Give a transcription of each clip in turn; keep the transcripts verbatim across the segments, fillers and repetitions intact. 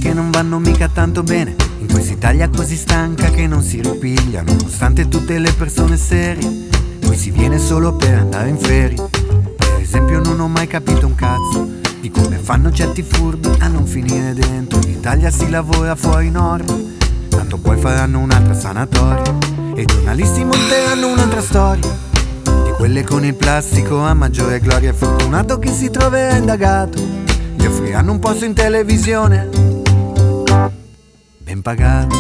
che non vanno mica tanto bene in quest'Italia così stanca che non si ripiglia, nonostante tutte le persone serie. Poi si viene solo per andare in ferie. Per esempio non ho mai capito un cazzo di come fanno certi furbi a non finire dentro. In Italia si lavora fuori norma, tanto poi faranno un'altra sanatoria. E i giornalisti monteranno un'altra storia, di quelle con il plastico a maggiore gloria. È fortunato chi si troverà indagato, gli offriranno un posto in televisione ben pagato.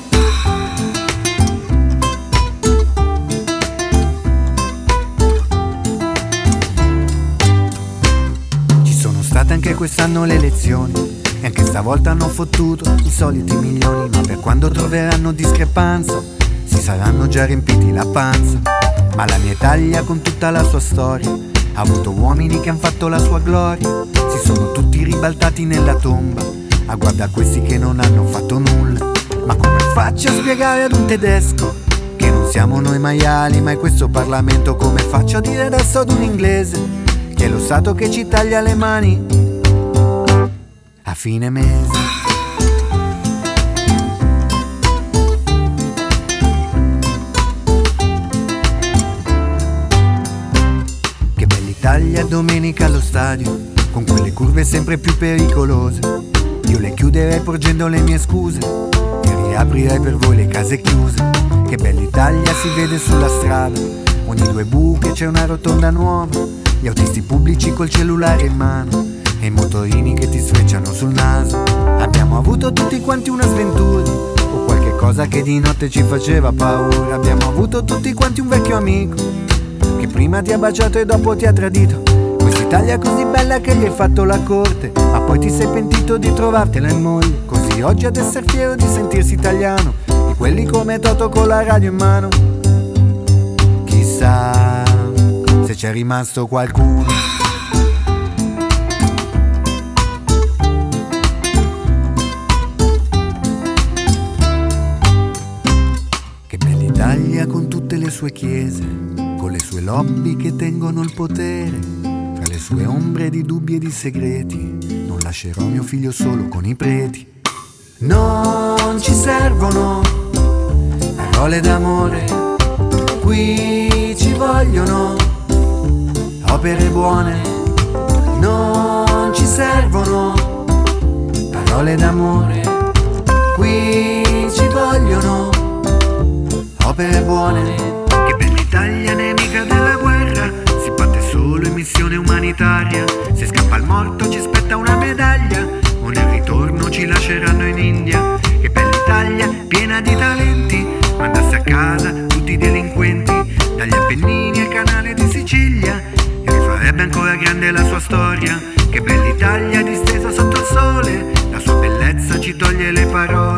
Ci sono state anche quest'anno le elezioni e anche stavolta hanno fottuto i soliti milioni, ma per quando troveranno discrepanza si saranno già riempiti la panza. Ma la mia Italia con tutta la sua storia ha avuto uomini che han fatto la sua gloria. Si sono tutti ribaltati nella tomba a guardare questi che non hanno fatto nulla. Ma come faccio a spiegare ad un tedesco che non siamo noi maiali ma è questo Parlamento? Come faccio a dire adesso ad un inglese che è lo Stato che ci taglia le mani a fine mese? Italia domenica allo stadio, con quelle curve sempre più pericolose. Io le chiuderei porgendo le mie scuse e riaprirei per voi le case chiuse. Che bella Italia si vede sulla strada, ogni due buche c'è una rotonda nuova. Gli autisti pubblici col cellulare in mano e i motorini che ti sfrecciano sul naso. Abbiamo avuto tutti quanti una sventura o qualche cosa che di notte ci faceva paura. Abbiamo avuto tutti quanti un vecchio amico che prima ti ha baciato e dopo ti ha tradito. Quest'Italia così bella che gli hai fatto la corte, ma poi ti sei pentito di trovartela in moglie. Così oggi ad essere fiero di sentirsi italiano, di quelli come Toto con la radio in mano. Chissà se c'è rimasto qualcuno. Che bella Italia con tutte le sue chiese, con le sue lobby che tengono il potere, fra le sue ombre di dubbi e di segreti. Non lascerò mio figlio solo con i preti. Non ci servono parole d'amore, qui ci vogliono opere buone. Non ci servono parole d'amore, qui ci vogliono opere buone. L'Italia nemica della guerra, si batte solo in missione umanitaria. Se scappa il morto ci aspetta una medaglia, o nel ritorno ci lasceranno in India. Che bella Italia, piena di talenti, mandasse a casa tutti i delinquenti. Dagli Appennini al canale di Sicilia, e rifarebbe ancora grande la sua storia. Che bella Italia distesa sotto il sole, la sua bellezza ci toglie le parole.